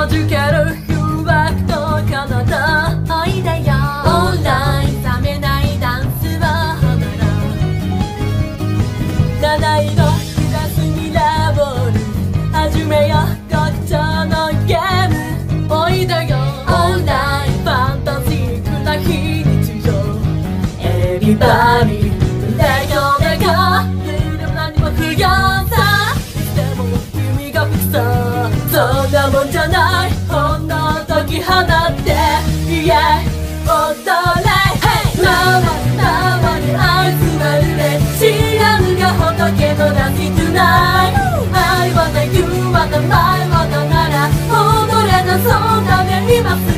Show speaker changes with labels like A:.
A: じける誘惑の彼方おいでよオンライン冷めないダンスを踊ろう七色クラスにラボル始めよ極上のゲームおいでよオンラインファンタジックな非日常エビバディレコレコでも何も不要さでも君がフィクサーそんなもんじゃないほんの時放ってイエイ踊れ回る回る愛すまるで知らぬが仏のダンストゥナイトI wanna you wanna my wanna なら踊れなそうだね今さ